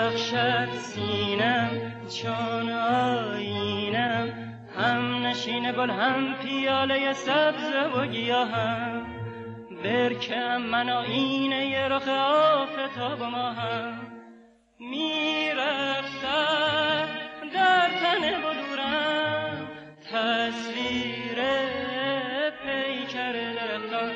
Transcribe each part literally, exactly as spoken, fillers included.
رخشد سینم چون آینم، هم نشین گل هم پیاله سبز و گیاهم، برکم من آینه رخ آفتاب و ماهم، میرقصد در تن بلورم تصویر پیکر درختان،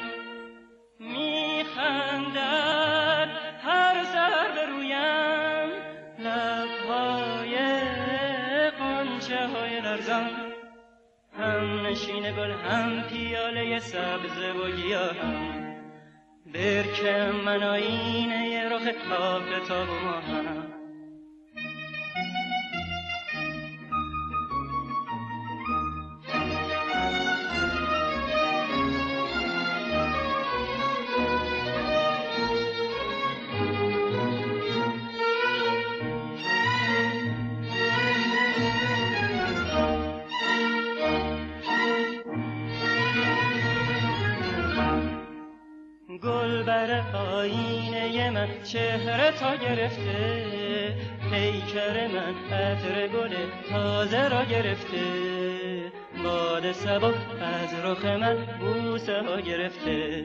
میخندد هر سر به رویم لبهای غنچه های لرزان، هم نشین گل هم پیاله سبز و گیاهم، برکم من آینه رخ آفتاب و ماهم. گل بر آینه من چهره تا گرفته، پیکر من عطر گل تازه را گرفته، باد صبا از رخ من بوسه ها گرفته.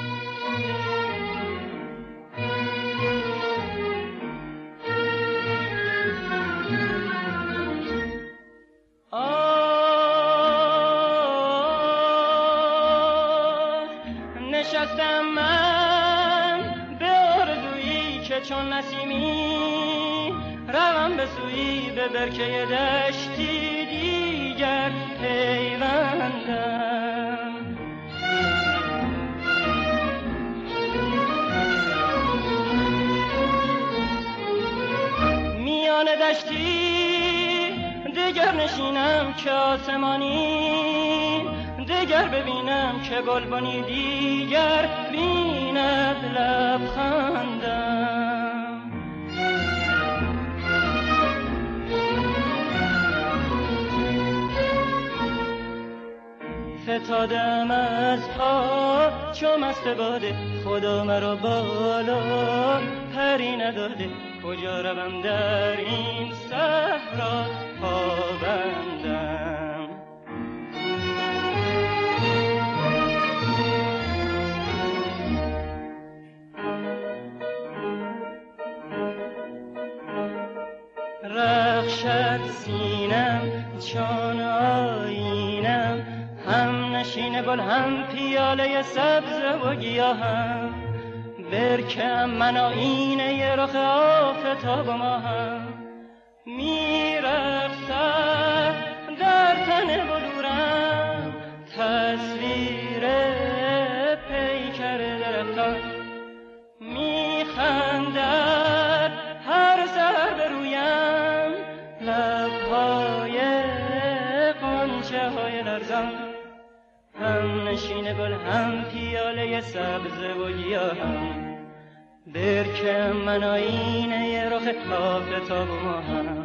نشستم من به آرزویی که چون نسیمی، روم به سویی به برکه دشتی دیگر پیوندم. میان دشتی دیگر نشینم که آسمانی، دیگر ببینم که گلبانی دیگر بیند لبخندم. فتادم از پا چو مست باده، خدا مرا بالا پری نداده، کجا روم در این صحرا پابندم. رخشد سینم چون آینم، هم نشین گل هم پیاله سبز و گیاهم، برکم من آینه رخ آفتاب و ماهم، میرقصد در تن بلورم تصویر پیکر درختان، میخندد هر سر به رویم لبهای غنچه های لرزان، هم نشین گل هم پیاله سبز و گیاهم، برکم من آینه رخ آفتاب و ماهم.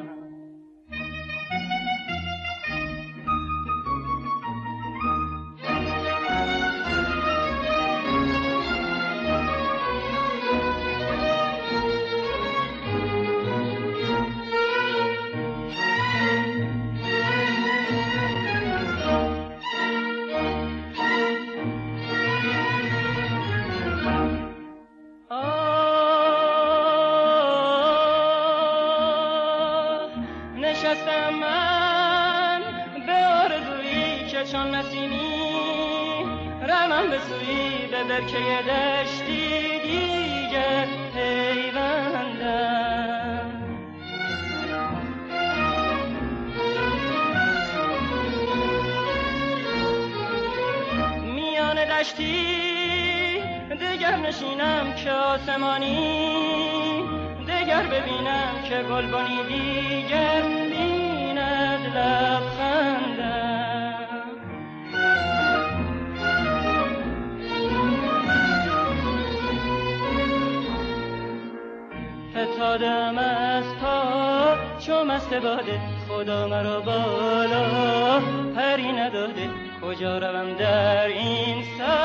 نشستم من به آرزویی که چون نسیمی، روم به سویی به برکه دشتی دیگر پیوندم. میان دشتی دیگر نشینم که آسمانی، دیگر ببینم که گلبانی دیگر بیند لبخندم. فتادم از پا چو مست باده، خدا مرا بالا پری نداده، کجا روم در این سر